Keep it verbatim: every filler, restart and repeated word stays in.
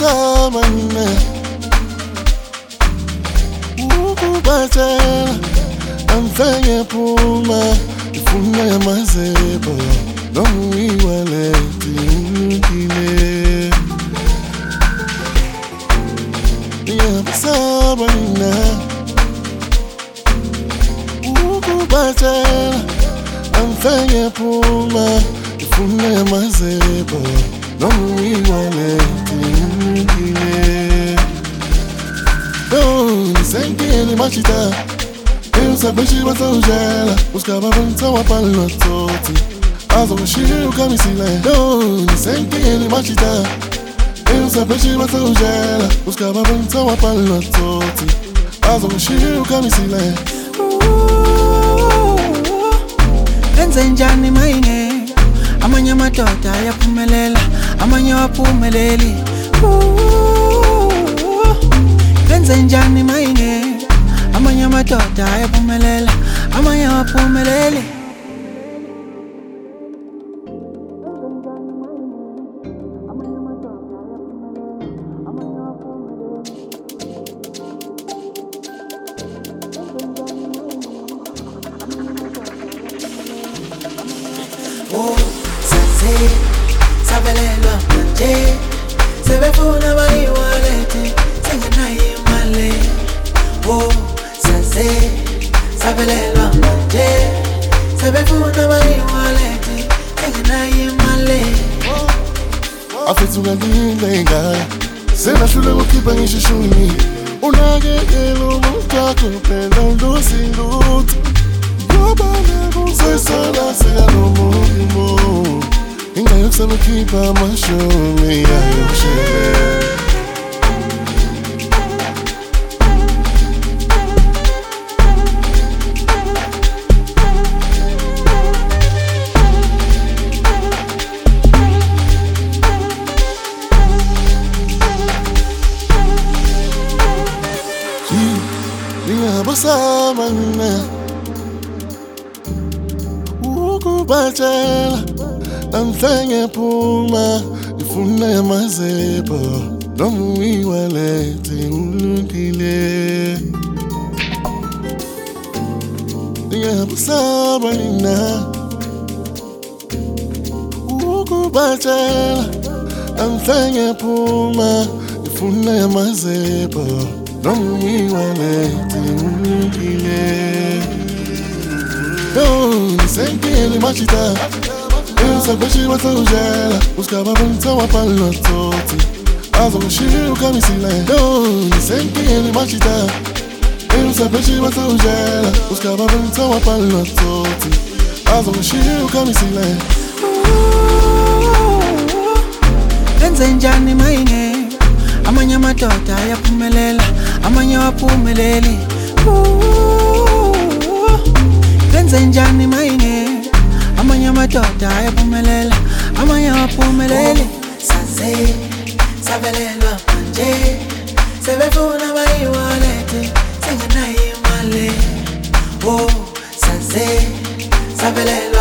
Ngiyabusamana ukubatshela amfenge phuma ifuna yamazebo noma iwaleti ulungile. Ngiyabusamana ukubatshela amfenge phuma ifuna yamazebo noma iwaleti ulungile. Nisengeni machita Eusabeshi wasaujela Uskaba vanta wapalwa toti Azo mshiru kamisile Nisengeni machita Eusabeshi wasaujela Uskaba vanta wapalwa toti Azo mshiru kamisile. Enze njani maine Amanya matota yaphumelela Amanya waphumeleli. Enze njani maine Amanya matota yaphumelela Amanya waphumeleli. Oh, saze, sabelelwa manje sebefuna bayiwalete sengenayo imali. Oh, saze, sabelelwa manje sebefuna bayiwalete sengenayo imali. Afethuka ngilenga Selahlule kukhipha ngishishuni Unakekelo mumtakho phela ndosi lutho Sesala seyalomulimo Ingayokusaba khipha amashumi yayokushele. Ngiyabusamana ukubatshela amfenge phuma ifuna yamazebo noma iwaleti ulungile. Ngiyabusamana ukubatshela amfenge phuma ifuna yamazebo noma iwaleti ulungile. Nisengeni machita Eusabeshi wasaujela Uskaba vanta wapalwa toti Azo mshiru kamisile. Nisengeni machita Eusabeshi wasaujela Uskaba vanta wapalwa toti Azo mshiru kamisile. Enze njani maine Amanya matota yaphumelela Amanya waphumeleli. Enze njani maine Amanya matota yaphumelela Amanya waphumeleli. Saze, sabelelwa manje sebefuna bayiwalete sengenayo imali. Oh, saze, sabelelwa